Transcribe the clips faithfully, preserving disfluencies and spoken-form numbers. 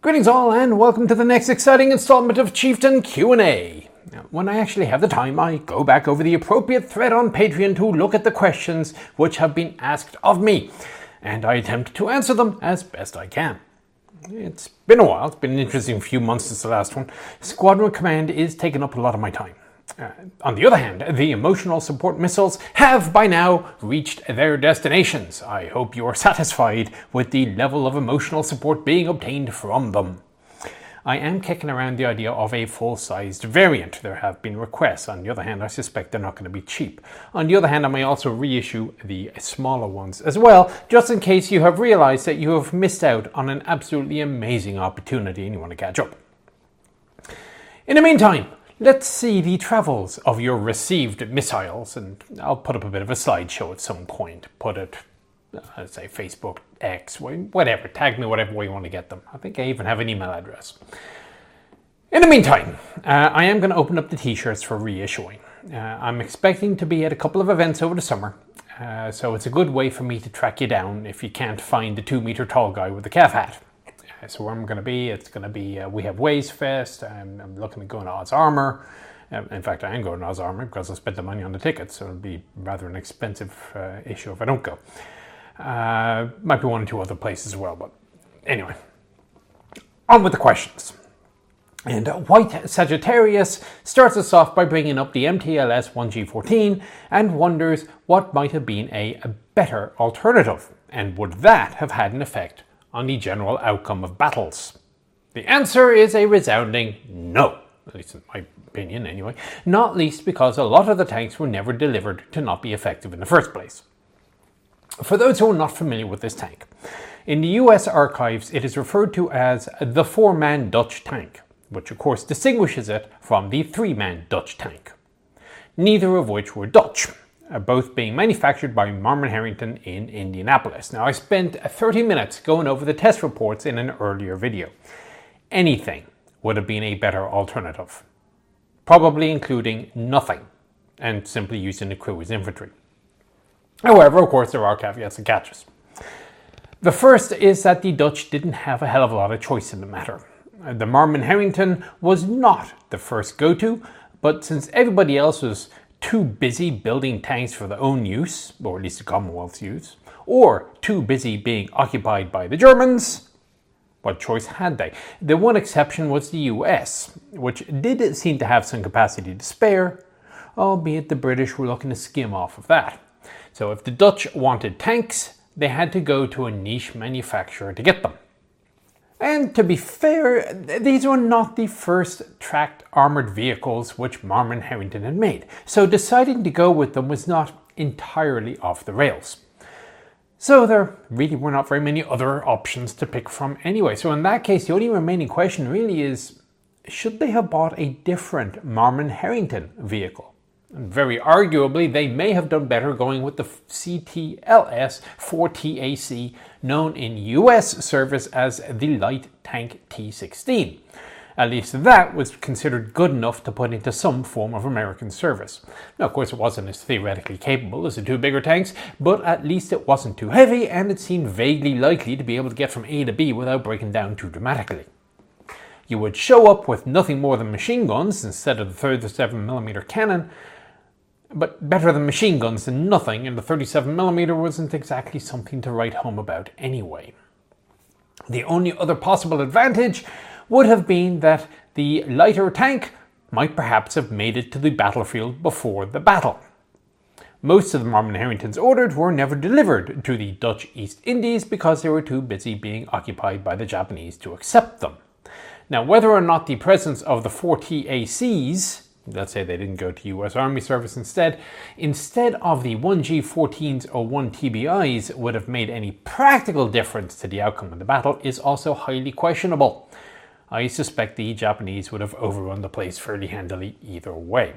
Greetings all and welcome to the next exciting installment of Chieftain Q and A. Now, when I actually have the time, I go back over the appropriate thread on Patreon to look at the questions which have been asked of me, and I attempt to answer them as best I can. It's been a while, it's been an interesting few months since the last one. Squadron Command is taking up a lot of my time. Uh, on the other hand, the emotional support missiles have by now reached their destinations. I hope you are satisfied with the level of emotional support being obtained from them. I am kicking around the idea of a full-sized variant. There have been requests. On the other hand, I suspect they're not going to be cheap. On the other hand, I may also reissue the smaller ones as well, just in case you have realized that you have missed out on an absolutely amazing opportunity and you want to catch up. In the meantime, let's see the travels of your received missiles, and I'll put up a bit of a slideshow at some point. Put it, uh, let's say, Facebook, X, whatever. Tag me whatever way you want to get them. I think I even have an email address. In the meantime, uh, I am going to open up the t-shirts for reissuing. Uh, I'm expecting to be at a couple of events over the summer, uh, so it's a good way for me to track you down if you can't find the two meter tall guy with the calf hat. So where I'm going to be, it's going to be, uh, we have Waze Fest, I'm, I'm looking at going to Oz Armour. Um, in fact, I am going to Oz Armour because I spent the money on the tickets, so it'll be rather an expensive uh, issue if I don't go. Uh, might be one or two other places as well, but anyway. On with the questions. And uh, White Sagittarius starts us off by bringing up the M T L S one G fourteen and wonders what might have been a, a better alternative, and would that have had an effect on the general outcome of battles? The answer is a resounding no, at least in my opinion anyway, not least because a lot of the tanks were never delivered to not be effective in the first place. For those who are not familiar with this tank, in the U S archives it is referred to as the four-man Dutch tank, which of course distinguishes it from the three-man Dutch tank, neither of which were Dutch. Uh, both being manufactured by Marmon Harrington in Indianapolis. Now, I spent thirty minutes going over the test reports in an earlier video. Anything would have been a better alternative, probably including nothing and simply using the crew as infantry. However, of course, there are caveats and catches. The first is that the Dutch didn't have a hell of a lot of choice in the matter. Uh, the Marmon Harrington was not the first go-to, but since everybody else was too busy building tanks for their own use, or at least the Commonwealth's use, or too busy being occupied by the Germans, what choice had they? The one exception was the U S, which did seem to have some capacity to spare, albeit the British were looking to skim off of that. So if the Dutch wanted tanks, they had to go to a niche manufacturer to get them. And to be fair, these were not the first tracked armoured vehicles which Marmon Harrington had made, so deciding to go with them was not entirely off the rails. So there really were not very many other options to pick from anyway, so in that case the only remaining question really is, should they have bought a different Marmon Harrington vehicle? And very arguably, they may have done better going with the C T L S four T A C, known in U S service as the Light Tank T sixteen. At least that was considered good enough to put into some form of American service. Now, of course, it wasn't as theoretically capable as the two bigger tanks, but at least it wasn't too heavy, and it seemed vaguely likely to be able to get from A to B without breaking down too dramatically. You would show up with nothing more than machine guns instead of the thirty-seven millimeter cannon, but better than machine guns than nothing, and the thirty-seven millimeter wasn't exactly something to write home about anyway. The only other possible advantage would have been that the lighter tank might perhaps have made it to the battlefield before the battle. Most of the Marmon Harringtons ordered were never delivered to the Dutch East Indies because they were too busy being occupied by the Japanese to accept them. Now, whether or not the presence of the four T A Cs, let's say they didn't go to U S Army service instead, instead of the one G fourteens or one T B Is would have made any practical difference to the outcome of the battle is also highly questionable. I suspect the Japanese would have overrun the place fairly handily either way.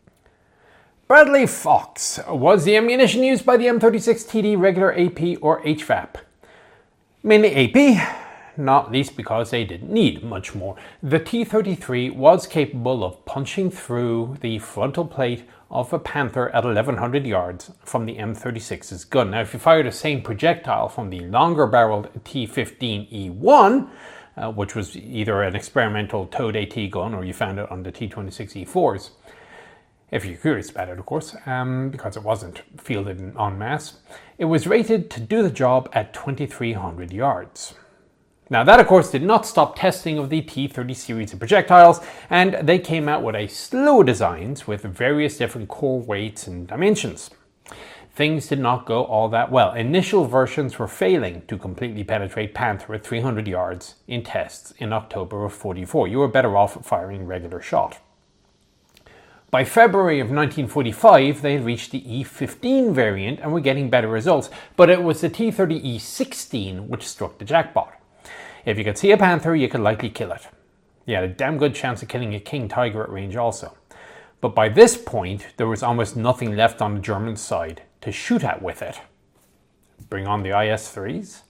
Bradley Fox, was the ammunition used by the M thirty-six T D regular A P or H V A P? Mainly A P. Not least because they didn't need much more. The T thirty-three was capable of punching through the frontal plate of a Panther at eleven hundred yards from the M thirty-six's gun. Now, if you fire the same projectile from the longer barreled T fifteen E one, uh, which was either an experimental Toad AT gun or you found it on the T twenty-six E fours. If you're curious about it, of course, um, because it wasn't fielded en masse. It was rated to do the job at twenty-three hundred yards. Now that, of course, did not stop testing of the T thirty series of projectiles, and they came out with a slew of designs with various different core weights and dimensions. Things did not go all that well. Initial versions were failing to completely penetrate Panther at three hundred yards in tests in October of forty-four. You were better off firing regular shot. By February of nineteen forty-five, they had reached the E fifteen variant and were getting better results, but it was the T thirty E sixteen which struck the jackpot. If you could see a Panther, you could likely kill it. You had a damn good chance of killing a King Tiger at range also. But by this point, there was almost nothing left on the German side to shoot at with it. Bring on the I S threes.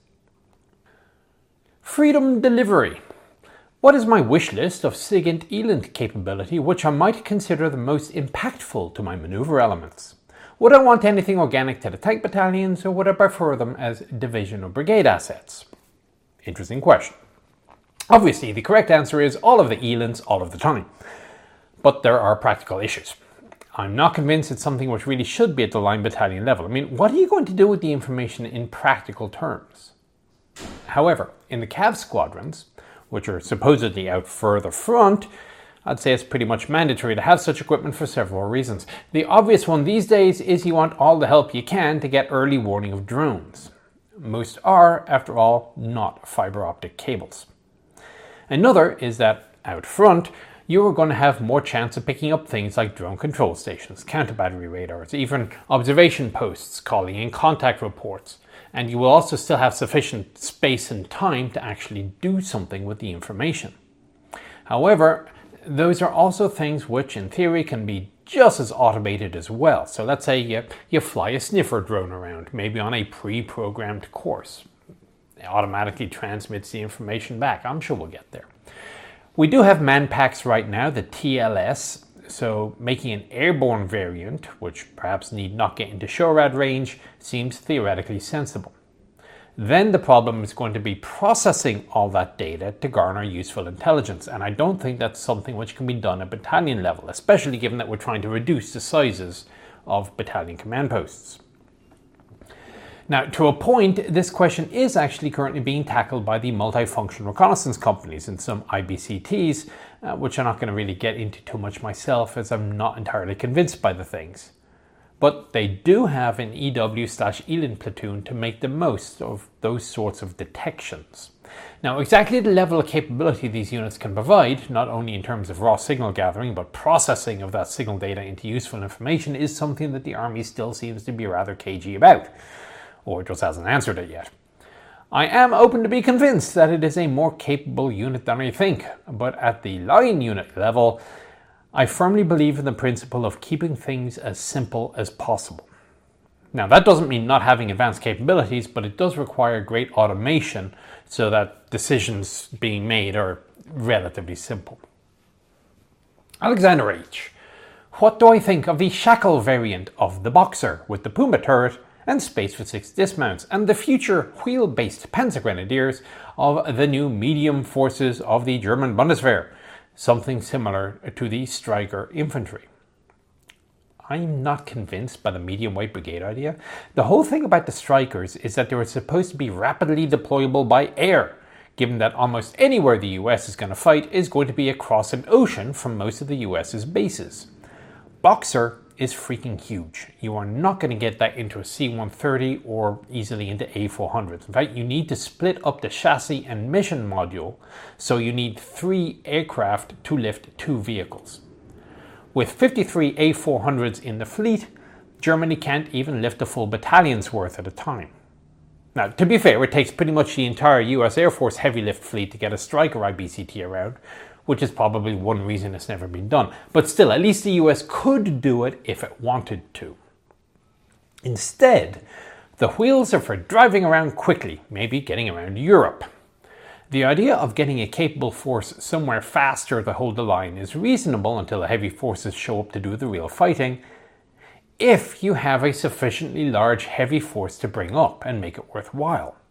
Freedom delivery. What is my wish list of SIGINT ELINT capability which I might consider the most impactful to my maneuver elements? Would I want anything organic to the tank battalions, or would I prefer them as division or brigade assets? Interesting question. Obviously, the correct answer is all of the ELINTs all of the time. But there are practical issues. I'm not convinced it's something which really should be at the line battalion level. I mean, what are you going to do with the information in practical terms? However, in the Cav squadrons, which are supposedly out further front, I'd say it's pretty much mandatory to have such equipment for several reasons. The obvious one these days is you want all the help you can to get early warning of drones. Most are, after all, not fiber optic cables. Another is that out front, you are going to have more chance of picking up things like drone control stations, counter-battery radars, even observation posts calling in contact reports, and you will also still have sufficient space and time to actually do something with the information. However, those are also things which in theory can be just as automated as well. So let's say you, you fly a sniffer drone around, maybe on a pre-programmed course. It automatically transmits the information back. I'm sure we'll get there. We do have manpacks right now, the T L S, so making an airborne variant, which perhaps need not get into SHORAD range, seems theoretically sensible. Then the problem is going to be processing all that data to garner useful intelligence, and I don't think that's something which can be done at battalion level, especially given that we're trying to reduce the sizes of battalion command posts. Now, to a point, this question is actually currently being tackled by the multifunction reconnaissance companies and some I B C Ts, uh, which I'm not going to really get into too much myself, as I'm not entirely convinced by the things. But they do have an E W slash ELINT platoon to make the most of those sorts of detections. Now, exactly the level of capability these units can provide, not only in terms of raw signal gathering, but processing of that signal data into useful information, is something that the Army still seems to be rather cagey about, or just hasn't answered it yet. I am open to be convinced that it is a more capable unit than I think, but at the line unit level, I firmly believe in the principle of keeping things as simple as possible. Now, that doesn't mean not having advanced capabilities, but it does require great automation so that decisions being made are relatively simple. Alexander H. What do I think of the Shackle variant of the Boxer with the Puma turret and space for six dismounts, and the future wheel-based Panzergrenadiers of the new medium forces of the German Bundeswehr? Something similar to the Stryker infantry. I'm not convinced by the medium weight brigade idea. The whole thing about the Strykers is that they were supposed to be rapidly deployable by air, given that almost anywhere the U S is going to fight is going to be across an ocean from most of the US's bases. Boxer is freaking huge. You are not going to get that into a C one thirty or easily into A four hundreds. In fact, you need to split up the chassis and mission module, so you need three aircraft to lift two vehicles. With fifty-three A four hundreds in the fleet, Germany can't even lift a full battalion's worth at a time. Now, to be fair, it takes pretty much the entire U S Air Force heavy lift fleet to get a Stryker I B C T around, which is probably one reason it's never been done. But still, at least the U S could do it if it wanted to. Instead, the wheels are for driving around quickly, maybe getting around Europe. The idea of getting a capable force somewhere faster to hold the line is reasonable until the heavy forces show up to do the real fighting, if you have a sufficiently large heavy force to bring up and make it worthwhile.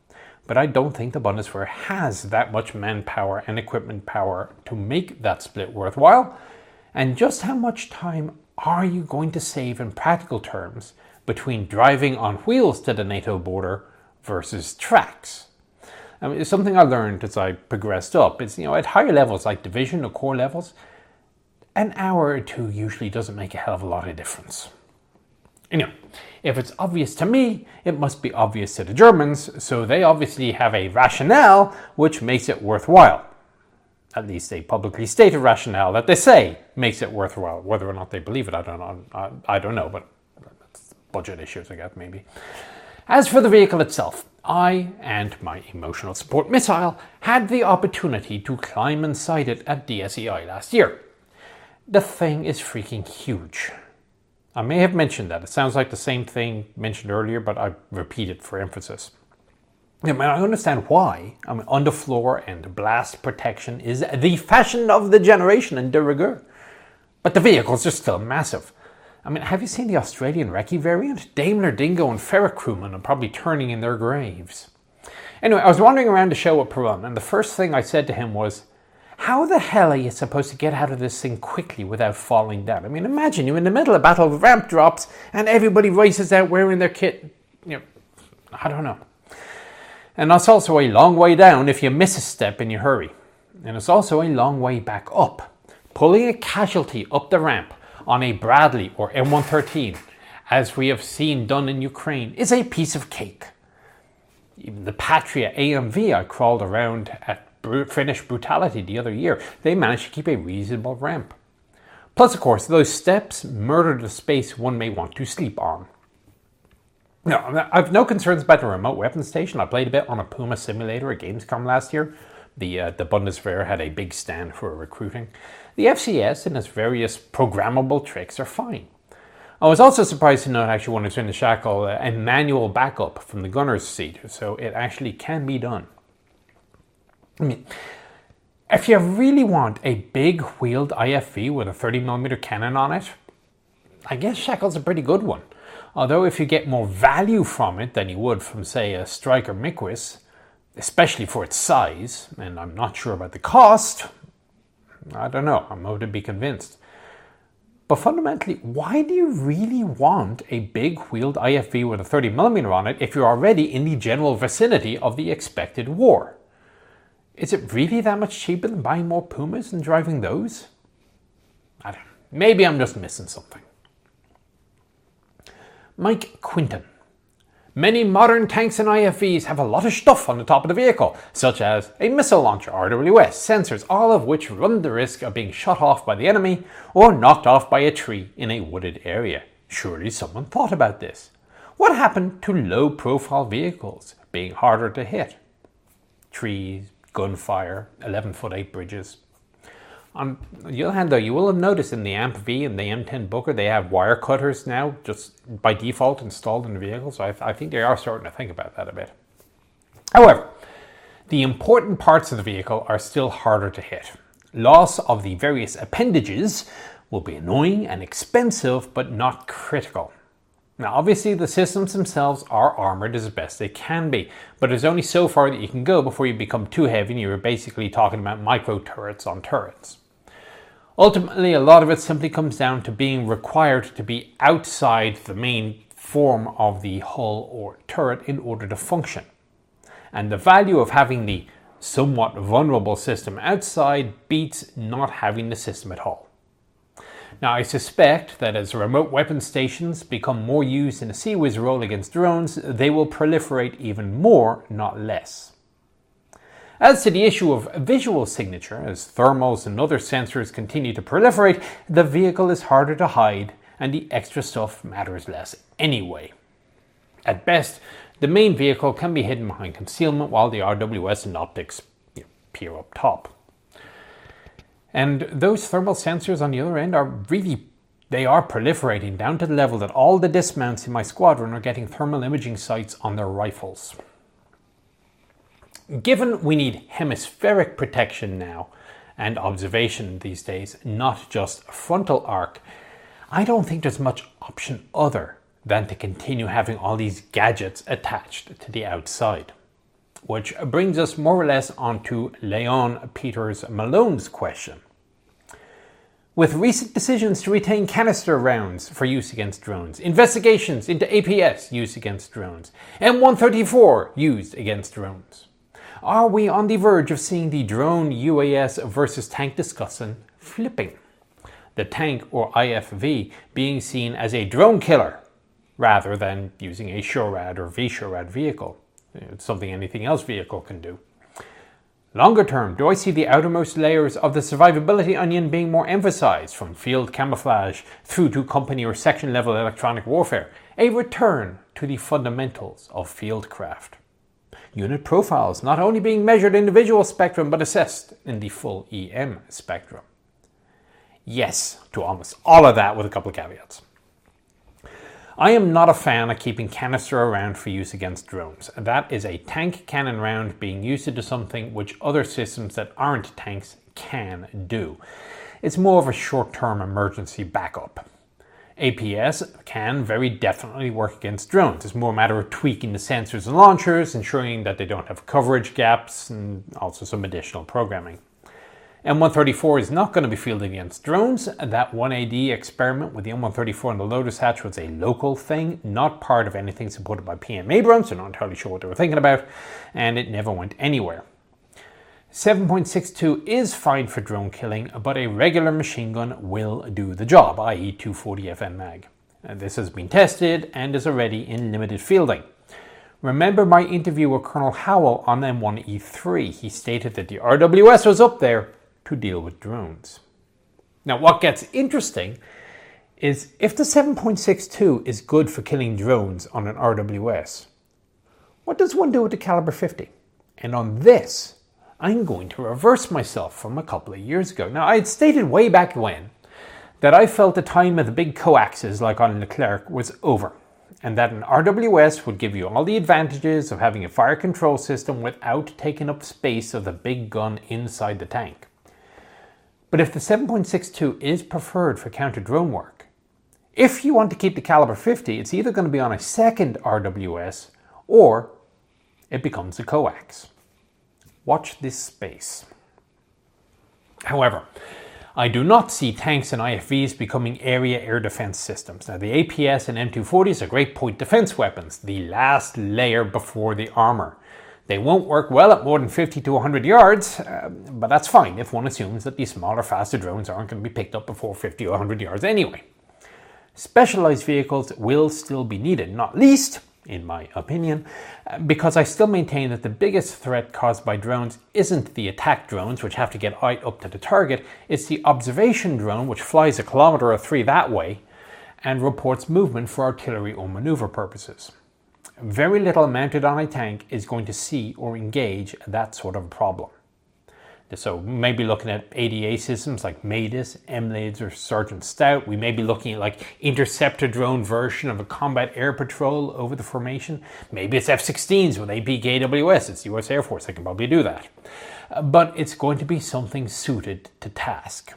but I don't think the Bundeswehr has that much manpower and equipment power to make that split worthwhile. And just how much time are you going to save in practical terms between driving on wheels to the NATO border versus tracks? I mean, it's something I learned as I progressed up. It's, you know, at higher levels like division or corps levels, an hour or two usually doesn't make a hell of a lot of difference. You know, if it's obvious to me, it must be obvious to the Germans, so they obviously have a rationale which makes it worthwhile. At least a publicly stated rationale that they say makes it worthwhile. Whether or not they believe it, I don't know. I, I don't know, but that's budget issues, I guess, maybe. As for the vehicle itself, I and my emotional support missile had the opportunity to climb inside it at D S E I last year. The thing is freaking huge. I may have mentioned that. It sounds like the same thing mentioned earlier, but I repeat it for emphasis. I mean, I understand why. I mean, underfloor and blast protection is the fashion of the generation and de rigueur. But the vehicles are still massive. I mean, have you seen the Australian Recce variant? Daimler Dingo and Ferric crewmen are probably turning in their graves. Anyway, I was wandering around the show at Perun, and the first thing I said to him was, how the hell are you supposed to get out of this thing quickly without falling down? I mean, imagine you're in the middle of battle, ramp drops, and everybody races out wearing their kit. You know, I don't know. And that's also a long way down if you miss a step in your hurry. And it's also a long way back up. Pulling a casualty up the ramp on a Bradley or M one thirteen, as we have seen done in Ukraine, is a piece of cake. Even the Patria A M V I crawled around at Finnish Brutality the other year, they managed to keep a reasonable ramp. Plus, of course, those steps murder the space one may want to sleep on. Now, I've no concerns about the remote weapon station. I played a bit on a Puma simulator at Gamescom last year. The, uh, the Bundeswehr had a big stand for recruiting. The F C S and its various programmable tricks are fine. I was also surprised to note, actually, when I was in the shackle, uh, a manual backup from the gunner's seat, so it actually can be done. I mean, if you really want a big wheeled I F V with a thirty millimeter cannon on it, I guess Shackle's a pretty good one. Although if you get more value from it than you would from, say, a Striker Miquis, especially for its size, and I'm not sure about the cost, I don't know, I'm going to be convinced. But fundamentally, why do you really want a big wheeled I F V with a thirty millimeter on it if you're already in the general vicinity of the expected war? Is it really that much cheaper than buying more Pumas and driving those? I don't know. Maybe I'm just missing something. Mike Quinton. Many modern tanks and I F Vs have a lot of stuff on the top of the vehicle, such as a missile launcher, R W S, sensors, all of which run the risk of being shot off by the enemy or knocked off by a tree in a wooded area. Surely someone thought about this. What happened to low-profile vehicles being harder to hit? Trees, gunfire, eleven foot eight bridges. On the other hand, though, you will have noticed in the A M P V and the M ten Booker, they have wire cutters now, just by default installed in the vehicle. So I, I think they are starting to think about that a bit. However, the important parts of the vehicle are still harder to hit. Loss of the various appendages will be annoying and expensive, but not critical. Now, obviously, the systems themselves are armored as best they can be, but there's only so far that you can go before you become too heavy and you're basically talking about micro turrets on turrets. Ultimately, a lot of it simply comes down to being required to be outside the main form of the hull or turret in order to function. And the value of having the somewhat vulnerable system outside beats not having the system at all. Now, I suspect that as remote weapon stations become more used in a CIWS role against drones, they will proliferate even more, not less. As to the issue of visual signature, as thermals and other sensors continue to proliferate, the vehicle is harder to hide and the extra stuff matters less anyway. At best, the main vehicle can be hidden behind concealment while the R W S and optics, you know, peer up top. And those thermal sensors on the other end are really, they are proliferating down to the level that all the dismounts in my squadron are getting thermal imaging sights on their rifles. Given we need hemispheric protection now and observation these days, not just frontal arc, I don't think there's much option other than to continue having all these gadgets attached to the outside. Which brings us more or less onto Leon Peters Malone's question. With recent decisions to retain canister rounds for use against drones, investigations into A P S used against drones, M one thirty-four used against drones, are we on the verge of seeing the drone U A S versus tank discussion flipping? The tank, or I F V, being seen as a drone killer rather than using a SHORAD or V SHORAD vehicle. It's something anything else vehicle can do. Longer term, do I see the outermost layers of the survivability onion being more emphasized, from field camouflage through to company or section level electronic warfare, a return to the fundamentals of fieldcraft? Unit profiles not only being measured in the visual spectrum but assessed in the full E M spectrum. Yes, to almost all of that with a couple of caveats. I am not a fan of keeping canister around for use against drones. That is a tank cannon round being used to do something which other systems that aren't tanks can do. It's more of a short-term emergency backup. A P S can very definitely work against drones. It's more a matter of tweaking the sensors and launchers, ensuring that they don't have coverage gaps, and also some additional programming. M one thirty-four is not going to be fielded against drones. That one A D experiment with the M one thirty-four and the Lotus Hatch was a local thing, not part of anything supported by P M Abrams. I'm not entirely sure what they were thinking about, and it never went anywhere. seven point six two is fine for drone killing, but a regular machine gun will do the job, that is two forty F N mag. And this has been tested and is already in limited fielding. Remember my interview with Colonel Howell on M one E three. He stated that the R W S was up there to deal with drones. Now, what gets interesting is if the seven point six two is good for killing drones on an R W S, what does one do with the caliber fifty? And on this, I'm going to reverse myself from a couple of years ago. Now, I had stated way back when that I felt the time of the big coaxes like on Leclerc was over, and that an R W S would give you all the advantages of having a fire control system without taking up space of the big gun inside the tank. But if the seven point six two is preferred for counter-drone work, if you want to keep the caliber fifty, it's either going to be on a second R W S or it becomes a coax. Watch this space. However, I do not see tanks and I F Vs becoming area air defense systems. Now, the A P S and M two forties are great point defense weapons, the last layer before the armor. They won't work well at more than fifty to one hundred yards, uh, but that's fine if one assumes that these smaller, faster drones aren't going to be picked up before fifty or one hundred yards anyway. Specialized vehicles will still be needed, not least, in my opinion, because I still maintain that the biggest threat caused by drones isn't the attack drones, which have to get right up to the target. It's the observation drone, which flies a kilometer or three that way and reports movement for artillery or maneuver purposes. Very little mounted on a tank is going to see or engage that sort of problem. So maybe looking at A D A systems like MADIS, M LADES, or Sergeant Stout. We may be looking at like interceptor drone version of a combat air patrol over the formation. Maybe it's F sixteens with A P K A W S. It's the U S Air Force. They can probably do that. But it's going to be something suited to task.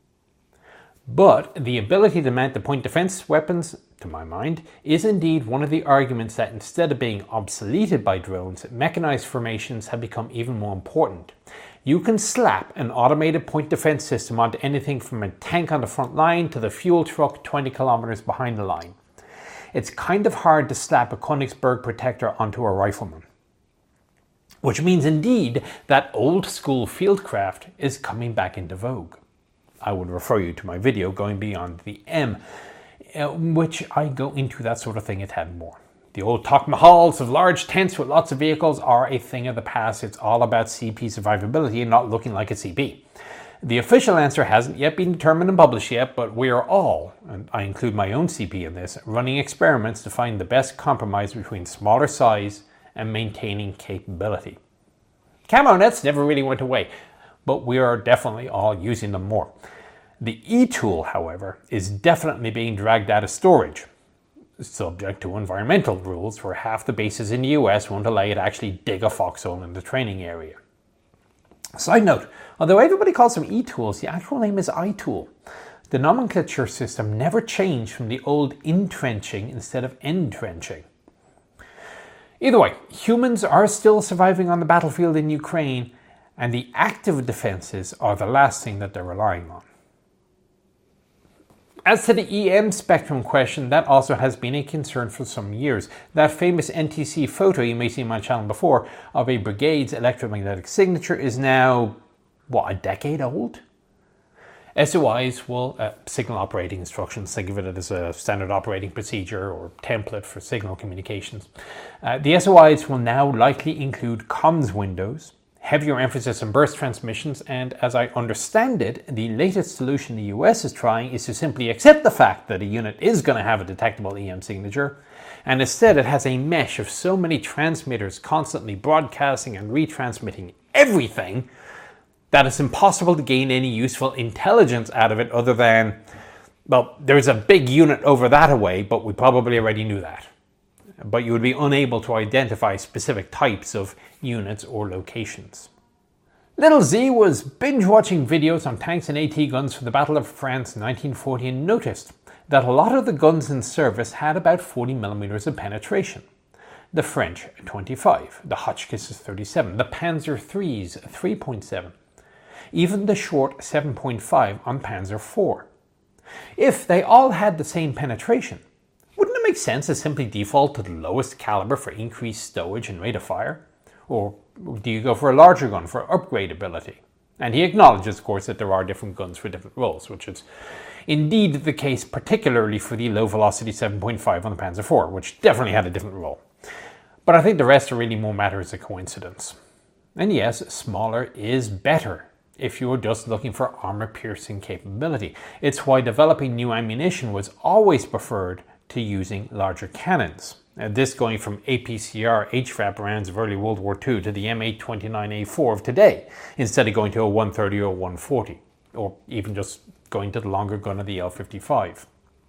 But the ability to mount the point defense weapons, to my mind, is indeed one of the arguments that instead of being obsoleted by drones, mechanized formations have become even more important. You can slap an automated point defense system onto anything from a tank on the front line to the fuel truck twenty kilometers behind the line. It's kind of hard to slap a Königsberg protector onto a rifleman. Which means indeed that old school fieldcraft is coming back into vogue. I would refer you to my video Going Beyond the M, in which I go into that sort of thing a tad more. The old Taj Mahals of large tents with lots of vehicles are a thing of the past. It's all about C P survivability and not looking like a C P. The official answer hasn't yet been determined and published yet, but we are all, and I include my own C P in this, running experiments to find the best compromise between smaller size and maintaining capability. Camo nets never really went away, but we are definitely all using them more. The E-tool, however, is definitely being dragged out of storage, subject to environmental rules where half the bases in the U S won't allow you to actually dig a foxhole in the training area. Side note, although everybody calls them E-tools, the actual name is I-tool. The nomenclature system never changed from the old entrenching instead of entrenching. Either way, humans are still surviving on the battlefield in Ukraine, and the active defenses are the last thing that they're relying on. As to the E M spectrum question, that also has been a concern for some years. That famous N T C photo you may see on my channel before of a brigade's electromagnetic signature is now, what, a decade old? S O Is will, uh, signal operating instructions, think of it as a standard operating procedure or template for signal communications. Uh, the S O Is will now likely include comms windows, heavier emphasis on burst transmissions, and as I understand it, the latest solution the U S is trying is to simply accept the fact that a unit is going to have a detectable E M signature, and instead it has a mesh of so many transmitters constantly broadcasting and retransmitting everything that it's impossible to gain any useful intelligence out of it other than, well, there's a big unit over that away, but we probably already knew that. But you would be unable to identify specific types of units or locations. Little Z was binge watching videos on tanks and AT guns for the Battle of France in nineteen forty and noticed that a lot of the guns in service had about forty millimeters of penetration. The French twenty-five, the Hotchkisses thirty-seven, the Panzer threes three point seven, even the short seven point five on Panzer four. If they all had the same penetration, wouldn't it make sense to simply default to the lowest caliber for increased stowage and rate of fire? Or do you go for a larger gun for upgradability? And he acknowledges, of course, that there are different guns for different roles, which is indeed the case particularly for the low-velocity seven point five on the Panzer four, which definitely had a different role. But I think the rest are really more matters of coincidence. And yes, smaller is better if you're just looking for armor-piercing capability. It's why developing new ammunition was always preferred to using larger cannons. Uh, this going from A P C R H V A P rounds of early World War Two to the M eight twenty-nine A four of today, instead of going to a one thirty or one forty, or even just going to the longer gun of the L fifty-five.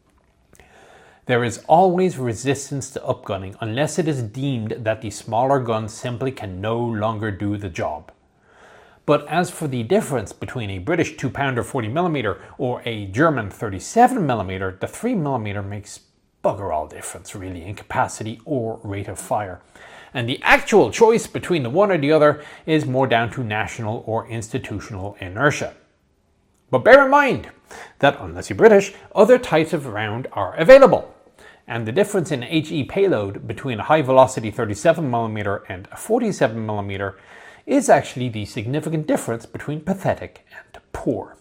There is always resistance to upgunning unless it is deemed that the smaller gun simply can no longer do the job. But as for the difference between a British two pounder forty millimeter or a German thirty-seven millimeter, the three millimeter makes bugger all difference really in capacity or rate of fire. And the actual choice between the one or the other is more down to national or institutional inertia. But bear in mind that unless you're British, other types of round are available. And the difference in H E payload between a high velocity thirty-seven millimeter and a forty-seven millimeter is actually the significant difference between pathetic and poor.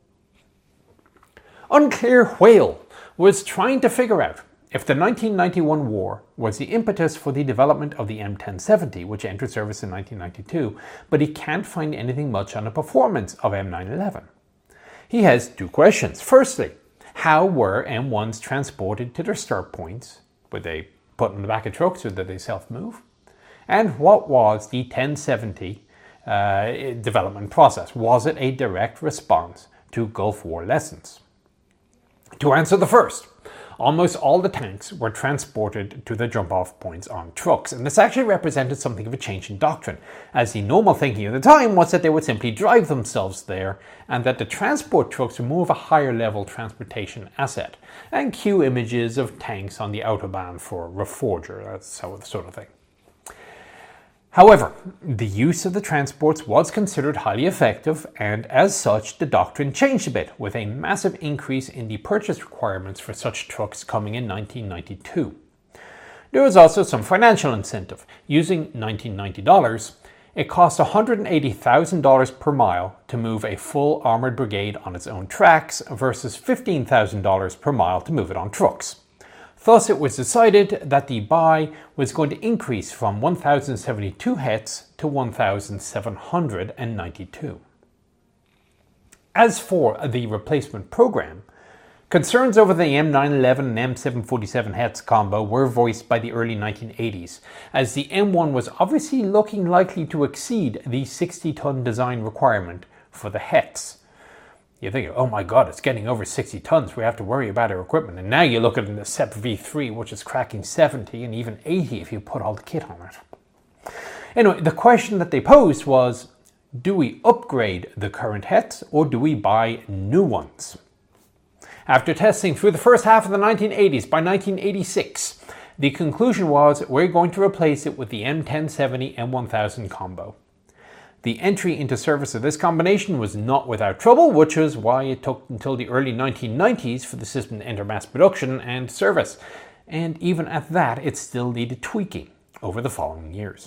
Unclear Whale was trying to figure out if the nineteen ninety-one war was the impetus for the development of the M ten seventy, which entered service in nineteen ninety-two, but he can't find anything much on the performance of M nine eleven. He has two questions. Firstly, how were M ones transported to their start points? Were they put in the back of trucks or did they self-move? And what was the ten seventy uh, development process? Was it a direct response to Gulf War lessons? To answer the first, almost all the tanks were transported to the jump-off points on trucks, and this actually represented something of a change in doctrine, as the normal thinking at the time was that they would simply drive themselves there, and that the transport trucks were more of a higher-level transportation asset. And cue images of tanks on the Autobahn for Reforger, that's sort of thing. However, the use of the transports was considered highly effective, and as such, the doctrine changed a bit, with a massive increase in the purchase requirements for such trucks coming in nineteen ninety-two. There was also some financial incentive. Using nineteen ninety dollars, it cost one hundred eighty thousand dollars per mile to move a full armored brigade on its own tracks versus fifteen thousand dollars per mile to move it on trucks. Thus, it was decided that the buy was going to increase from one thousand seventy-two hets to one thousand seven hundred ninety-two. As for the replacement program, concerns over the M nine eleven and M seven forty-seven hets combo were voiced by the early nineteen eighties, as the M one was obviously looking likely to exceed the sixty ton design requirement for the hets. You think, oh my god, it's getting over sixty tons, we have to worry about our equipment. And now you look at the S E P V three, which is cracking seventy and even eighty if you put all the kit on it. Anyway, the question that they posed was, do we upgrade the current hets or do we buy new ones? After testing through the first half of the nineteen eighties, by nineteen eighty-six, The conclusion was we're going to replace it with the M ten seventy M one thousand combo. The entry into service of this combination was not without trouble, which is why it took until the early nineteen nineties for the system to enter mass production and service. And even at that, it still needed tweaking over the following years.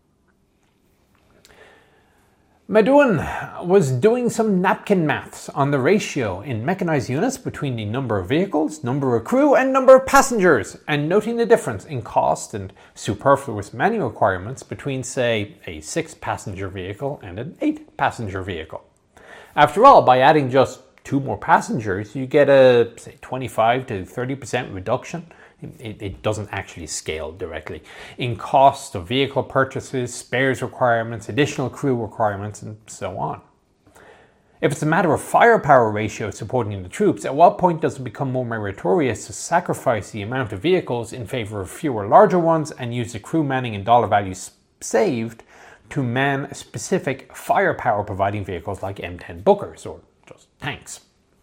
Medouin was doing some napkin maths on the ratio in mechanized units between the number of vehicles, number of crew, and number of passengers, and noting the difference in cost and superfluous manual requirements between, say, a six-passenger vehicle and an eight-passenger vehicle. After all, by adding just two more passengers, you get a, say, twenty-five to thirty percent reduction. It, it doesn't actually scale directly in cost of vehicle purchases, spares requirements, additional crew requirements, and so on. If it's a matter of firepower ratio supporting the troops, at what point does it become more meritorious to sacrifice the amount of vehicles in favor of fewer larger ones and use the crew manning and dollar values saved to man specific firepower providing vehicles like M ten Bookers or just tanks?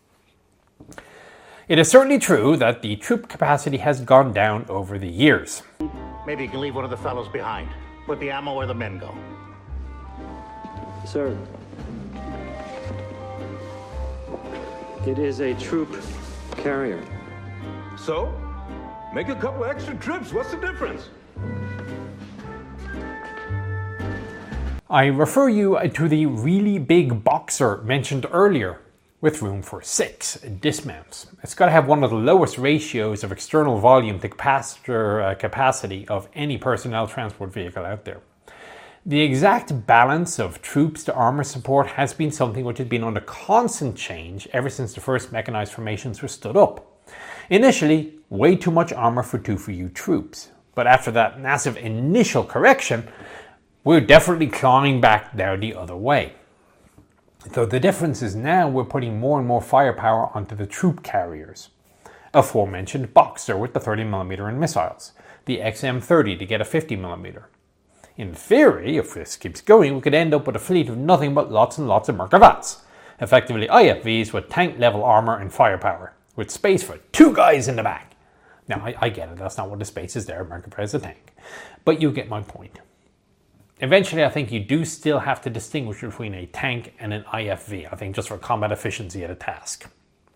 It is certainly true that the troop capacity has gone down over the years. Maybe you can leave one of the fellows behind. Put the ammo where the men go. Sir, it is a troop carrier. So? Make a couple extra trips. What's the difference? I refer you to the really big Boxer mentioned earlier, with room for six dismounts. It's got to have one of the lowest ratios of external volume to passenger uh, capacity of any personnel transport vehicle out there. The exact balance of troops to armor support has been something which has been under constant change ever since the first mechanized formations were stood up. Initially, way too much armor for two for you troops, but after that massive initial correction, we're definitely clawing back down the other way. So the difference is now we're putting more and more firepower onto the troop carriers. Aforementioned Boxer with the thirty millimeter and missiles, the X M thirty to get a fifty millimeter. In theory, if this keeps going, we could end up with a fleet of nothing but lots and lots of Merkavats, effectively I F Vs with tank-level armor and firepower, with space for two guys in the back. Now, I, I get it, that's not what the space is there, Merkava is a tank. But you get my point. Eventually, I think you do still have to distinguish between a tank and an I F V, I think just for combat efficiency at a task.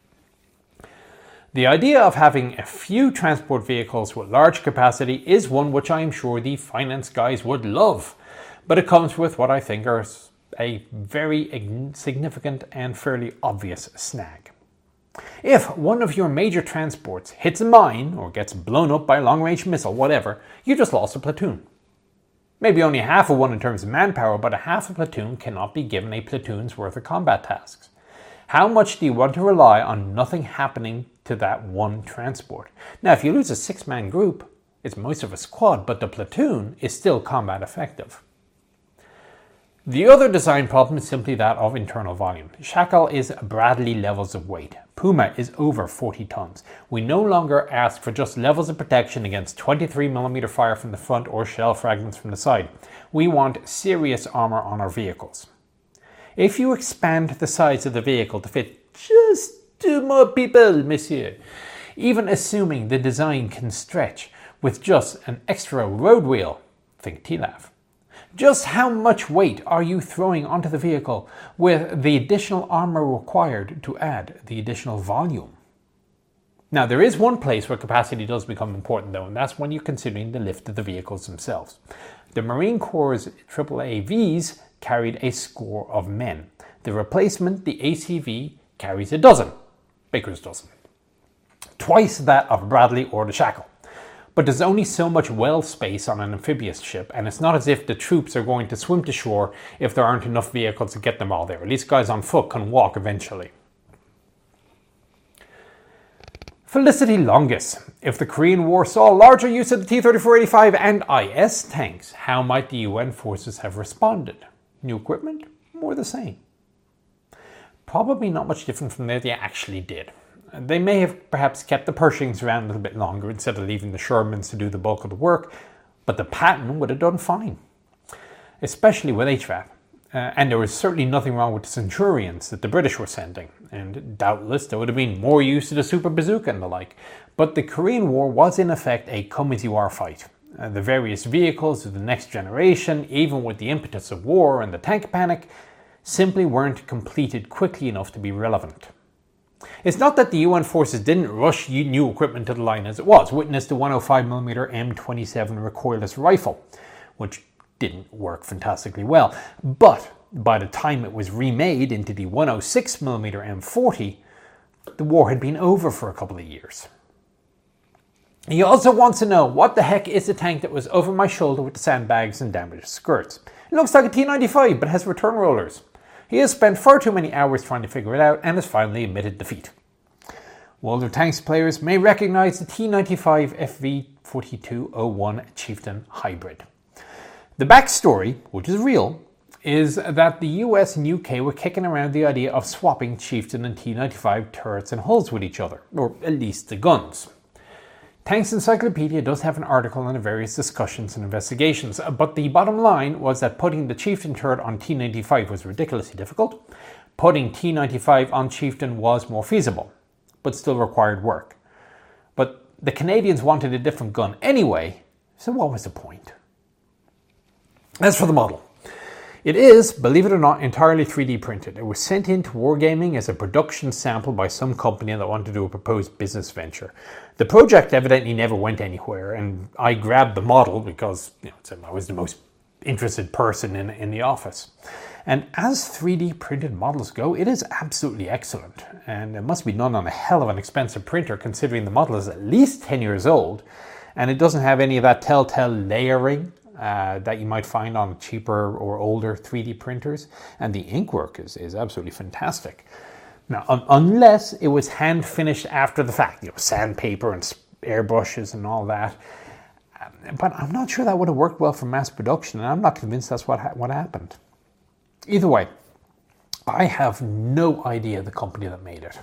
The idea of having a few transport vehicles with large capacity is one which I am sure the finance guys would love, but it comes with what I think are a very significant and fairly obvious snag. If one of your major transports hits a mine or gets blown up by a long-range missile, whatever, you just lost a platoon. Maybe only half of one in terms of manpower, but a half a platoon cannot be given a platoon's worth of combat tasks. How much do you want to rely on nothing happening to that one transport? Now, if you lose a six-man group, it's most of a squad, but the platoon is still combat effective. The other design problem is simply that of internal volume. Shackle is Bradley levels of weight. Puma is over forty tons. We no longer ask for just levels of protection against twenty-three millimeter fire from the front or shell fragments from the side. We want serious armor on our vehicles. If you expand the size of the vehicle to fit just two more people, monsieur, even assuming the design can stretch with just an extra road wheel, think T L A F. Just how much weight are you throwing onto the vehicle with the additional armor required to add the additional volume? Now, there is one place where capacity does become important though, and that's when you're considering the lift of the vehicles themselves. The Marine Corps' triple A Vs carried a score of men. The replacement, the A C V, carries a dozen. Baker's dozen. Twice that of Bradley or the Shackle. But there's only so much well space on an amphibious ship, and it's not as if the troops are going to swim to shore if there aren't enough vehicles to get them all there. At least guys on foot can walk eventually. Felicity Longus. If the Korean War saw larger use of the T thirty-four eighty-five and I S tanks, how might the U N forces have responded? New equipment? More the same. Probably not much different from what they actually did. They may have perhaps kept the Pershings around a little bit longer instead of leaving the Shermans to do the bulk of the work, but the Patton would have done fine. Especially with H V A P. Uh, and there was certainly nothing wrong with the Centurions that the British were sending, and doubtless there would have been more use to the Super Bazooka and the like. But the Korean War was in effect a come-as-you-are fight. Uh, the various vehicles of the next generation, even with the impetus of war and the tank panic, simply weren't completed quickly enough to be relevant. It's not that the U N forces didn't rush new equipment to the line as it was. Witness the one oh five millimeter M twenty-seven recoilless rifle, which didn't work fantastically well. But by the time it was remade into the one oh six millimeter M forty, the war had been over for a couple of years. He also wants to know, what the heck is the tank that was over my shoulder with the sandbags and damaged skirts? It looks like a T ninety-five, but has return rollers. He has spent far too many hours trying to figure it out and has finally admitted defeat. World of Tanks players may recognize the T ninety-five F V forty-two oh one Chieftain Hybrid. The backstory, which is real, is that the U S and U K were kicking around the idea of swapping Chieftain and T ninety-five turrets and hulls with each other, or at least the guns. Tanks Encyclopedia does have an article on the various discussions and investigations, but the bottom line was that putting the Chieftain turret on T ninety-five was ridiculously difficult. Putting T ninety-five on Chieftain was more feasible, but still required work. But the Canadians wanted a different gun anyway, so what was the point? As for the model, it is, believe it or not, entirely three D printed. It was sent into Wargaming as a production sample by some company that wanted to do a proposed business venture. The project evidently never went anywhere, and I grabbed the model because, you know, I was the most interested person in, in the office. And as three D printed models go, it is absolutely excellent. And it must be done on a hell of an expensive printer, considering the model is at least ten years old, and it doesn't have any of that telltale layering Uh, that you might find on cheaper or older three D printers, and the ink work is, is absolutely fantastic. Now, un- unless it was hand finished after the fact, you know, sandpaper and airbrushes and all that. Um, but I'm not sure that would have worked well for mass production, and I'm not convinced that's what ha- what happened. Either way, I have no idea the company that made it.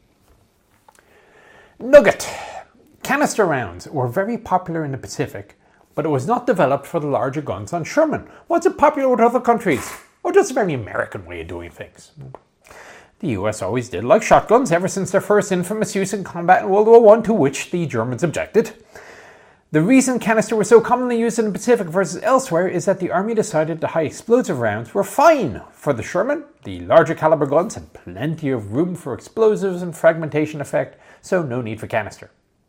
Nugget. Canister rounds were very popular in the Pacific, but it was not developed for the larger guns on Sherman. Was it popular with other countries? Or just a very American way of doing things? The U S always did like shotguns ever since their first infamous use in combat in World War One, to which the Germans objected. The reason canister was so commonly used in the Pacific versus elsewhere is that the Army decided the high explosive rounds were fine for the Sherman. The larger caliber guns had plenty of room for explosives and fragmentation effect, so no need for canister.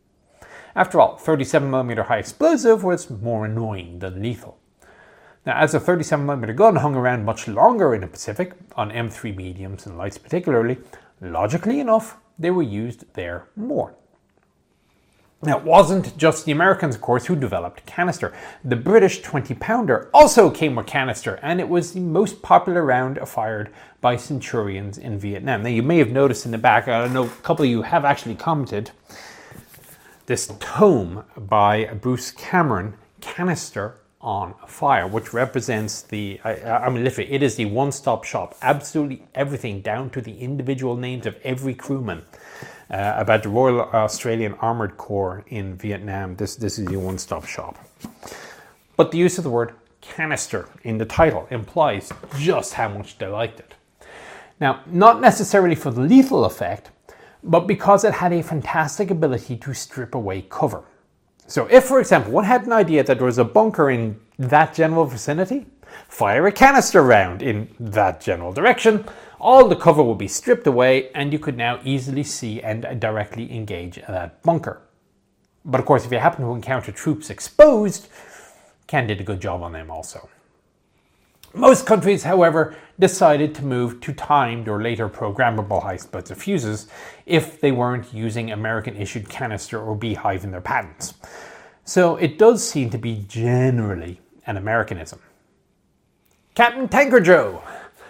After all, thirty-seven millimeter high explosive was more annoying than lethal. Now, as a thirty-seven millimeter gun hung around much longer in the Pacific, on M three mediums and lights particularly, logically enough, they were used there more. Now, it wasn't just the Americans, of course, who developed canister. The British twenty pounder also came with canister, and it was the most popular round fired by Centurions in Vietnam. Now, you may have noticed in the back, I know a couple of you have actually commented, this tome by Bruce Cameron, Canister on Fire, which represents the, I, I mean, literally, it is the one-stop shop. Absolutely everything, down to the individual names of every crewman uh, about the Royal Australian Armoured Corps in Vietnam. This, this is the one-stop shop. But the use of the word canister in the title implies just how much they liked it. Now, not necessarily for the lethal effect, but because it had a fantastic ability to strip away cover. So if, for example, one had an idea that there was a bunker in that general vicinity, fire a canister round in that general direction, all the cover would be stripped away, and you could now easily see and directly engage that bunker. But of course, if you happen to encounter troops exposed, Ken did a good job on them also. Most countries, however, decided to move to timed or later programmable high explosive fuses if they weren't using American-issued canister or beehive in their patents. So it does seem to be generally an Americanism. Captain Tanker Joe,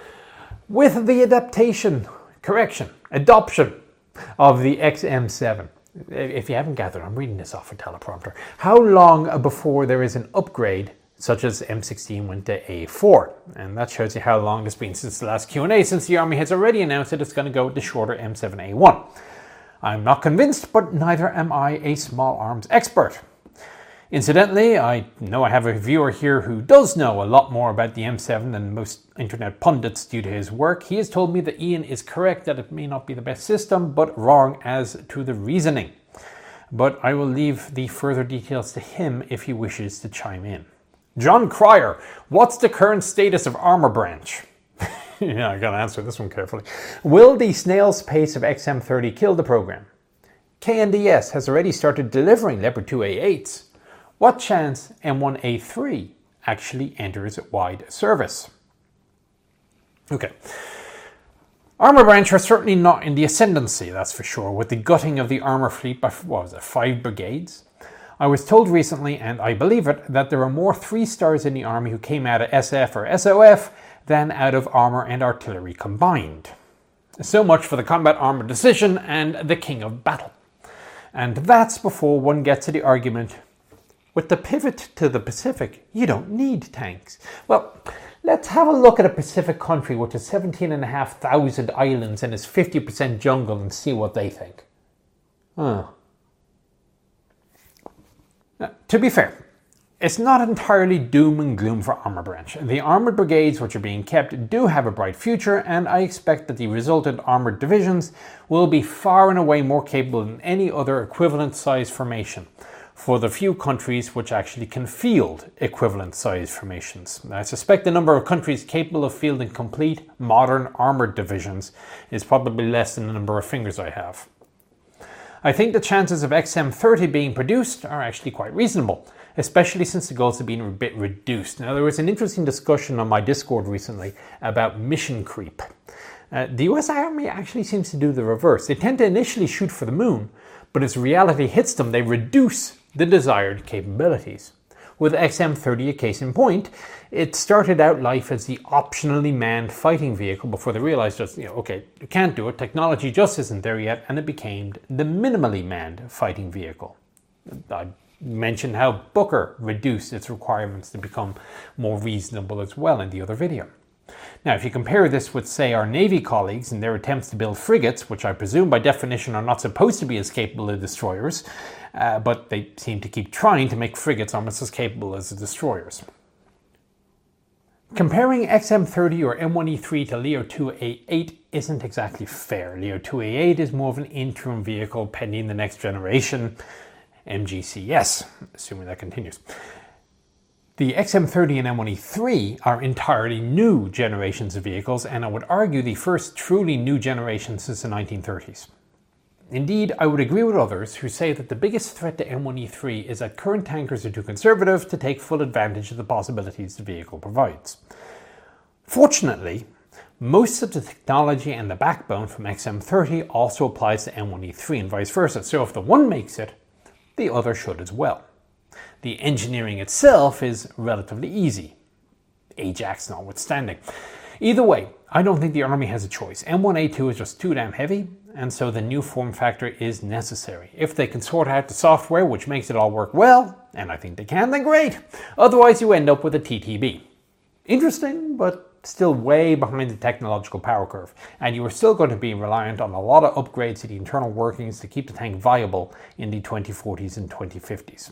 with the adaptation, correction, adoption of the X M seven. If you haven't gathered, I'm reading this off a teleprompter. How long before there is an upgrade such as M sixteen went to A four? And that shows you how long it's been since the last Q and A, since the Army has already announced that it's going to go with the shorter M seven A one. I'm not convinced, but neither am I a small arms expert. Incidentally, I know I have a viewer here who does know a lot more about the M seven than most internet pundits due to his work. He has told me that Ian is correct that it may not be the best system, but wrong as to the reasoning. But I will leave the further details to him if he wishes to chime in. John Cryer, what's the current status of Armor Branch? Yeah, I gotta answer this one carefully. Will the snail's pace of X M thirty kill the program? K N D S has already started delivering Leopard two A eights. What chance M one A three actually enters wide service? Okay. Armor Branch are certainly not in the ascendancy, that's for sure, with the gutting of the armor fleet by, what was it, five brigades? I was told recently, and I believe it, that there are more three stars in the army who came out of S F or S O F than out of armor and artillery combined. So much for the combat armor decision and the king of battle. And that's before one gets to the argument, with the pivot to the Pacific, you don't need tanks. Well, let's have a look at a Pacific country with its seventeen and a half thousand islands and its fifty percent jungle and see what they think. Huh. Now, to be fair, it's not entirely doom and gloom for Armor Branch. The armoured brigades which are being kept do have a bright future, and I expect that the resultant armoured divisions will be far and away more capable than any other equivalent size formation, for the few countries which actually can field equivalent size formations. I suspect the number of countries capable of fielding complete modern armoured divisions is probably less than the number of fingers I have. I think the chances of X M thirty being produced are actually quite reasonable, especially since the goals have been a bit reduced. Now, there was an interesting discussion on my Discord recently about mission creep. Uh, the U S Army actually seems to do the reverse. They tend to initially shoot for the moon, but as reality hits them, they reduce the desired capabilities. With X M thirty a case in point, it started out life as the optionally manned fighting vehicle before they realized just, you know, okay, you can't do it, technology just isn't there yet, and it became the minimally manned fighting vehicle. I mentioned how Booker reduced its requirements to become more reasonable as well in the other video. Now, if you compare this with, say, our Navy colleagues and their attempts to build frigates, which I presume by definition are not supposed to be as capable as destroyers, uh, but they seem to keep trying to make frigates almost as capable as the destroyers. Comparing X M thirty or M one E three to Leo two A eight isn't exactly fair. Leo two A eight is more of an interim vehicle pending the next generation, M G C S, assuming that continues. The X M thirty and M one E three are entirely new generations of vehicles, and I would argue the first truly new generation since the nineteen thirties. Indeed, I would agree with others who say that the biggest threat to M one E three is that current tankers are too conservative to take full advantage of the possibilities the vehicle provides. Fortunately, most of the technology and the backbone from X M thirty also applies to M one E three and vice versa, so if the one makes it, the other should as well. The engineering itself is relatively easy, Ajax notwithstanding. Either way, I don't think the Army has a choice. M one A two is just too damn heavy, and so the new form factor is necessary. If they can sort out the software which makes it all work well, and I think they can, then great. Otherwise you end up with a T T B. Interesting, but still way behind the technological power curve, and you are still going to be reliant on a lot of upgrades to the internal workings to keep the tank viable in the twenty forties and twenty fifties.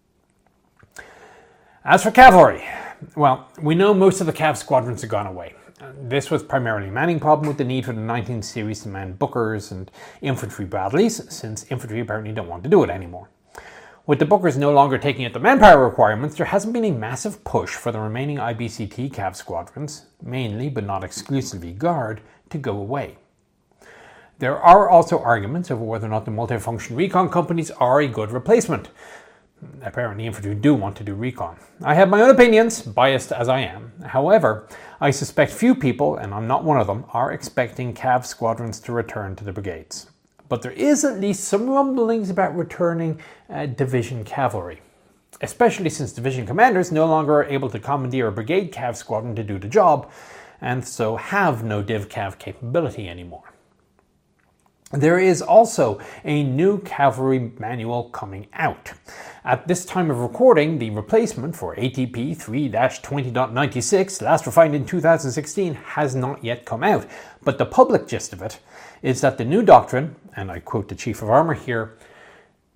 As for cavalry, well, we know most of the Cav squadrons have gone away. This was primarily a manning problem with the need for the nineteen series to man Bookers and infantry Bradleys, since infantry apparently don't want to do it anymore. With the Bookers no longer taking up the manpower requirements, there hasn't been a massive push for the remaining I B C T Cav squadrons, mainly but not exclusively Guard, to go away. There are also arguments over whether or not the multifunction recon companies are a good replacement. Apparently infantry do want to do recon. I have my own opinions, biased as I am. However, I suspect few people, and I'm not one of them, are expecting Cav squadrons to return to the brigades. But there is at least some rumblings about returning uh, division cavalry, especially since division commanders no longer are able to commandeer a brigade Cav squadron to do the job, and so have no Div Cav capability anymore. There is also a new cavalry manual coming out. At this time of recording, the replacement for A T P three dash twenty point ninety-six, last refined in two thousand sixteen, has not yet come out. But the public gist of it is that the new doctrine, and I quote the Chief of Armour here,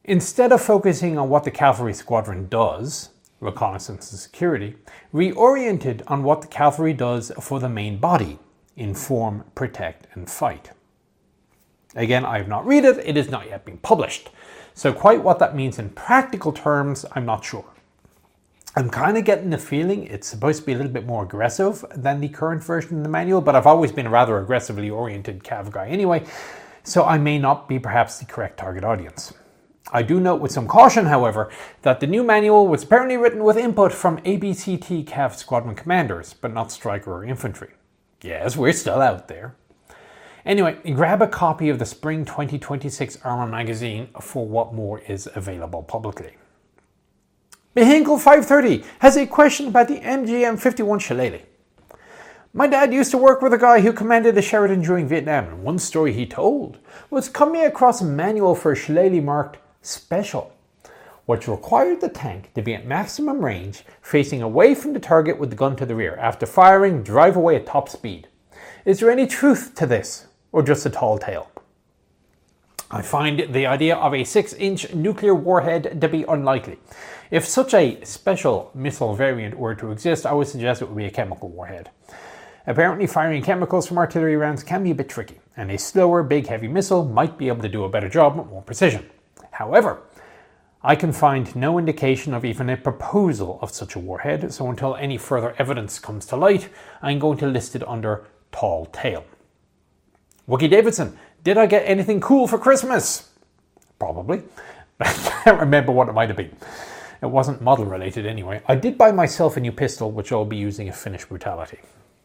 Instead of focusing on what the cavalry squadron does, reconnaissance and security, reoriented on what the cavalry does for the main body, inform, protect, and fight. Again, I have not read it, it has not yet been published. So quite what that means in practical terms, I'm not sure. I'm kind of getting the feeling it's supposed to be a little bit more aggressive than the current version of the manual, but I've always been a rather aggressively oriented cav guy anyway, so I may not be perhaps the correct target audience. I do note with some caution, however, that the new manual was apparently written with input from A B C T Cav squadron commanders, but not striker or infantry. Yes, we're still out there. Anyway, grab a copy of the Spring twenty twenty-six Armour magazine for what more is available publicly. Behinkle five thirty has a question about the M G M fifty-one Shillelagh. My dad used to work with a guy who commanded a Sheridan during Vietnam, and one story he told was coming across a manual for a Shillelagh marked Special, which required the tank to be at maximum range, facing away from the target with the gun to the rear. After firing, drive away at top speed. Is there any truth to this, or just a tall tale? I find the idea of a six-inch nuclear warhead to be unlikely. If such a special missile variant were to exist, I would suggest it would be a chemical warhead. Apparently, firing chemicals from artillery rounds can be a bit tricky, and a slower, big, heavy missile might be able to do a better job with more precision. However, I can find no indication of even a proposal of such a warhead, so until any further evidence comes to light, I'm going to list it under tall tale. Wookie Davidson, did I get anything cool for Christmas? Probably. I can't remember what it might have been. It wasn't model related anyway. I did buy myself a new pistol, which I'll be using at Finnish Brutality.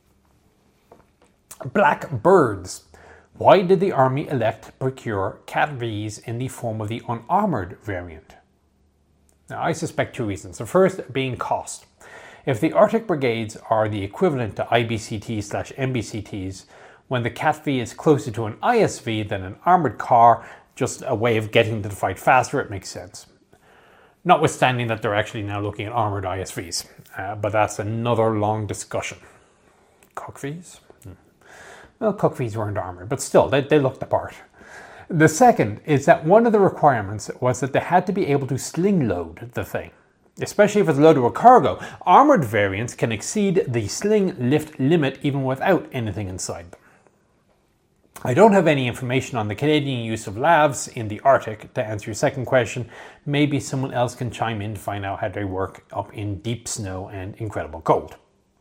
Black Birds. Why did the army elect to procure Cat V's in the form of the unarmoured variant? Now, I suspect two reasons. The first being cost. If the Arctic brigades are the equivalent to I B C Ts slash M B C Ts, when the Cat V is closer to an I S V than an armoured car, just a way of getting to the fight faster, it makes sense. Notwithstanding that they're actually now looking at armoured I S Vs, uh, but that's another long discussion. Cock Vs? Well, Cook V's weren't armoured, but still, they, they looked the part. The second is that one of the requirements was that they had to be able to sling load the thing, especially if it's loaded with cargo. Armoured variants can exceed the sling lift limit even without anything inside them. I don't have any information on the Canadian use of lavs in the Arctic. To answer your second question, maybe someone else can chime in to find out how they work up in deep snow and incredible cold.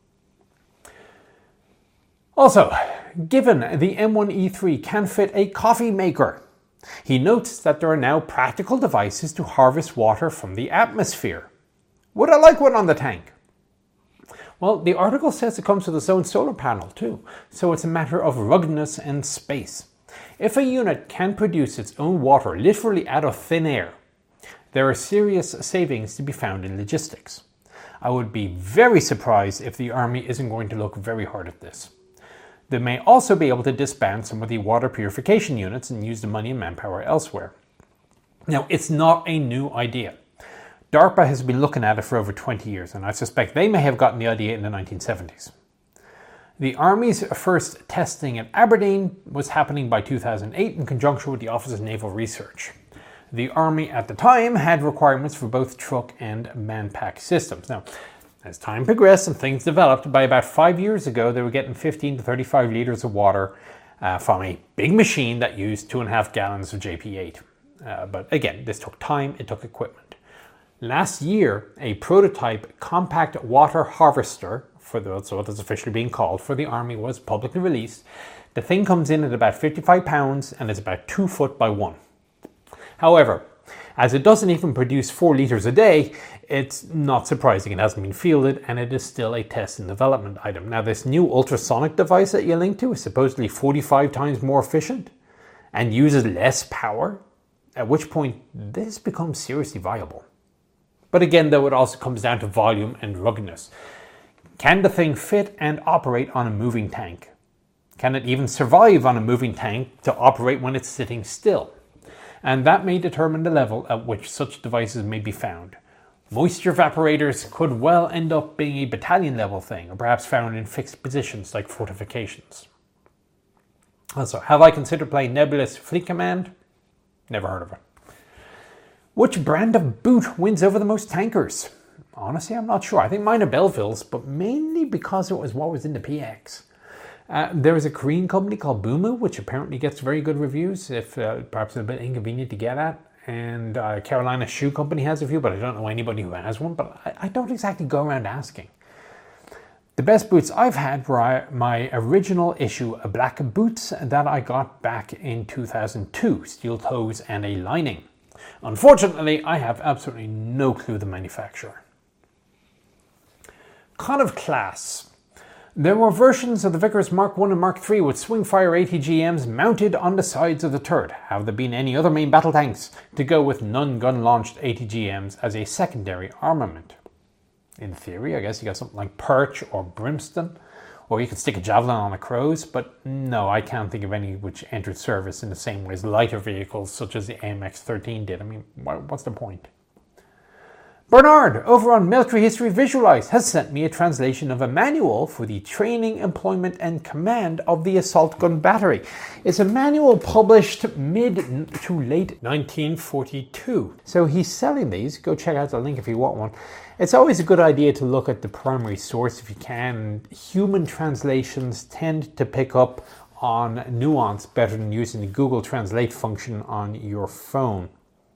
Also, given the M one E three can fit a coffee maker, he notes that there are now practical devices to harvest water from the atmosphere. Would I like one on the tank? Well, the article says it comes with its own solar panel too, so it's a matter of ruggedness and space. If a unit can produce its own water literally out of thin air, there are serious savings to be found in logistics. I would be very surprised if the Army isn't going to look very hard at this. They may also be able to disband some of the water purification units and use the money and manpower elsewhere. Now, it's not a new idea. DARPA has been looking at it for over twenty years, and I suspect they may have gotten the idea in the nineteen seventies. The Army's first testing at Aberdeen was happening by two thousand eight in conjunction with the Office of Naval Research. The Army at the time had requirements for both truck and man-pack systems. Now, as time progressed and things developed, by about five years ago, they were getting fifteen to thirty-five litres of water uh, from a big machine that used two and a half gallons of J P eight. Uh, but again, this took time, it took equipment. Last year, a prototype compact water harvester, for the, so what is officially being called, for the Army was publicly released. The thing comes in at about fifty-five pounds and is about two foot by one. However, as it doesn't even produce four litres a day, it's not surprising it hasn't been fielded, and it is still a test and development item. Now, this new ultrasonic device that you link to is supposedly forty-five times more efficient and uses less power, at which point this becomes seriously viable. But again, though, it also comes down to volume and ruggedness. Can the thing fit and operate on a moving tank? Can it even survive on a moving tank to operate when it's sitting still? And that may determine the level at which such devices may be found. Moisture evaporators could well end up being a battalion level thing, or perhaps found in fixed positions like fortifications. Also, have I considered playing Nebulous Fleet Command? Never heard of it. Which brand of boot wins over the most tankers? Honestly, I'm not sure. I think mine are Belleville's, but mainly because it was what was in the P X. Uh, there is a Korean company called Boomoo, which apparently gets very good reviews, if uh, perhaps a bit inconvenient to get at. And uh, Carolina Shoe Company has a few, but I don't know anybody who has one. But I, I don't exactly go around asking. The best boots I've had were my original issue of black boots that I got back in two thousand two, steel toes and a lining. Unfortunately, I have absolutely no clue the manufacturer. Con of class. There were versions of the Vickers Mark one and Mark three with Swingfire A T G Ms mounted on the sides of the turret. Have there been any other main battle tanks to go with non-gun launched A T G Ms as a secondary armament? In theory, I guess you got something like Perch or Brimstone, or you could stick a Javelin on a Crows, but no, I can't think of any which entered service in the same way as lighter vehicles such as the A M X thirteen did. I mean, what's the point? Bernard, over on Military History Visualized, has sent me a translation of a manual for the training, employment, and command of the assault gun battery. It's a manual published mid to late nineteen forty-two. So he's selling these. Go check out the link if you want one. It's always a good idea to look at the primary source if you can. Human translations tend to pick up on nuance better than using the Google Translate function on your phone.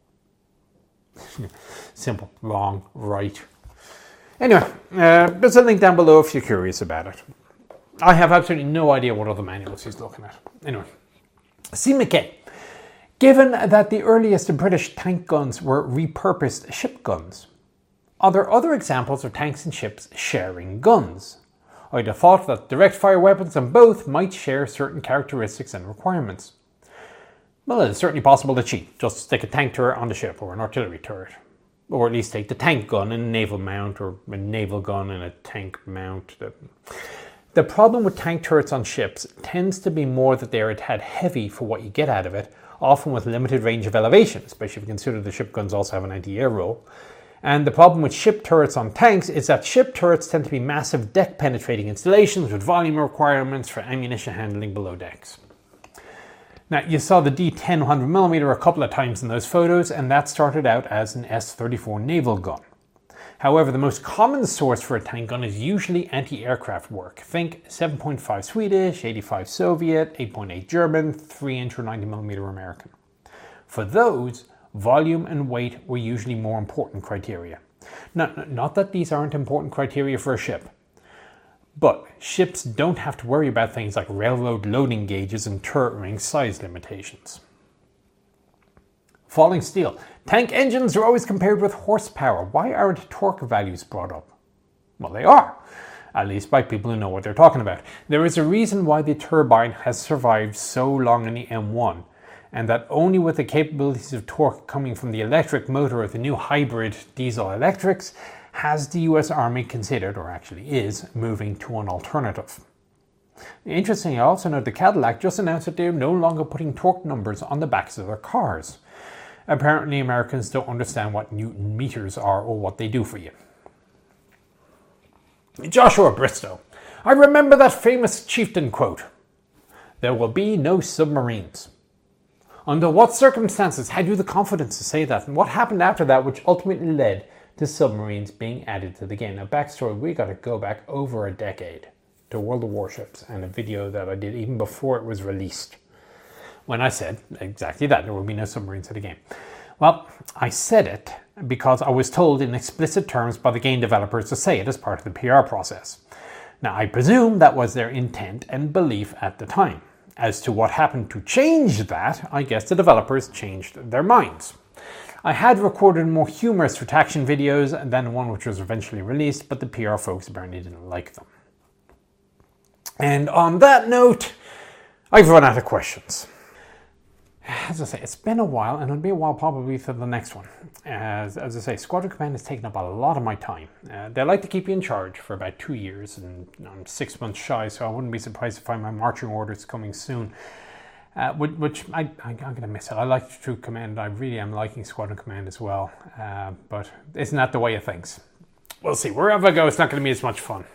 Simple, wrong, right. Anyway, uh, there's a link down below if you're curious about it. I have absolutely no idea what other manuals he's looking at. Anyway, C. McKay. Given that the earliest British tank guns were repurposed ship guns, are there other examples of tanks and ships sharing guns? I'd have thought that direct fire weapons on both might share certain characteristics and requirements. Well, it's certainly possible to cheat. Just stick a tank turret on the ship or an artillery turret. Or at least take the tank gun and a naval mount, or a naval gun and a tank mount. The problem with tank turrets on ships tends to be more that they are a tad heavy for what you get out of it, often with limited range of elevation, especially if you consider the ship guns also have an anti-air roll. And the problem with ship turrets on tanks is that ship turrets tend to be massive deck-penetrating installations with volume requirements for ammunition handling below decks. Now, you saw the D ten one hundred millimeter a couple of times in those photos, and that started out as an S thirty-four naval gun. However, the most common source for a tank gun is usually anti-aircraft work. Think seven point five Swedish, eighty-five Soviet, eight point eight German, three inch or ninety millimeter American. For those, volume and weight were usually more important criteria. Now, not that these aren't important criteria for a ship, but ships don't have to worry about things like railroad loading gauges and turret ring size limitations. Falling steel. Tank engines are always compared with horsepower. Why aren't torque values brought up? Well, they are, at least by people who know what they're talking about. There is a reason why the turbine has survived so long in the M one, and that only with the capabilities of torque coming from the electric motor of the new hybrid diesel electrics has the U S Army considered, or actually is, moving to an alternative. Interestingly, I also note the Cadillac just announced that they're no longer putting torque numbers on the backs of their cars. Apparently, Americans don't understand what Newton meters are or what they do for you. Joshua Bristow. I remember that famous chieftain quote, "There will be no submarines." Under what circumstances had you the confidence to say that, and what happened after that which ultimately led to submarines being added to the game? Now, backstory, we got to go back over a decade to World of Warships and a video that I did even before it was released, when I said exactly that, there will be no submarines in the game. Well, I said it because I was told in explicit terms by the game developers to say it as part of the P R process. Now, I presume that was their intent and belief at the time. As to what happened to change that, I guess the developers changed their minds. I had recorded more humorous retraction videos than the one which was eventually released, but the P R folks apparently didn't like them. And on that note, I've run out of questions. As I say, it's been a while, and it'll be a while probably for the next one. As, as I say, Squadron Command has taken up a lot of my time. Uh, they like to keep you in charge for about two years, and I'm six months shy, so I wouldn't be surprised to find my marching orders coming soon. Uh, which, which I, I, I'm going to miss it. I like Troop Command. I really am liking Squadron Command as well. Uh, but isn't that the way of things? We'll see. Wherever I go, it's not going to be as much fun.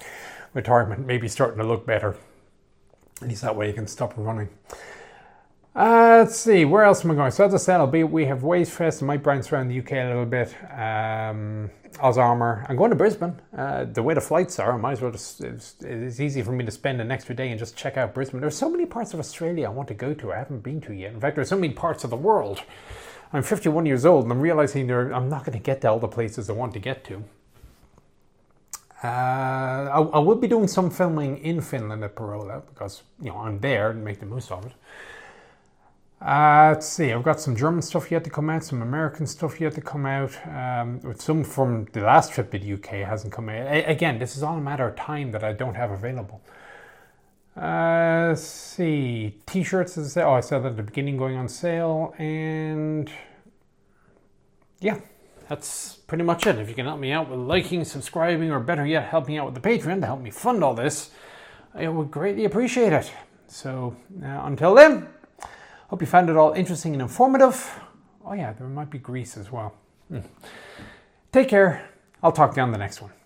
Retirement may be starting to look better. At least that way you can stop running. Uh, let's see, where else am I going? So as I said, I'll be, we have Wavefest. I might bounce around the U K a little bit. Um, Ozarmor. I'm going to Brisbane. Uh, the way the flights are, I might as well just, it's, it's easy for me to spend an extra day and just check out Brisbane. There's so many parts of Australia I want to go to I haven't been to yet. In fact, there's so many parts of the world. I'm fifty-one years old and I'm realizing there, I'm not going to get to all the places I want to get to. Uh, I, I will be doing some filming in Finland at Parola because, you know, I'm there and make the most of it. Uh, let's see, I've got some German stuff yet to come out, some American stuff yet to come out. Um, some from the last trip to the U K hasn't come out. A- again, this is all a matter of time that I don't have available. Uh, let's see, t-shirts, as I said, oh, I said that at the beginning, going on sale, and yeah, that's pretty much it. If you can help me out with liking, subscribing, or better yet, help me out with the Patreon to help me fund all this, I would greatly appreciate it. So, uh, until then, hope you found it all interesting and informative. Oh yeah, there might be Greece as well. Hmm. Take care. I'll talk to you on the next one.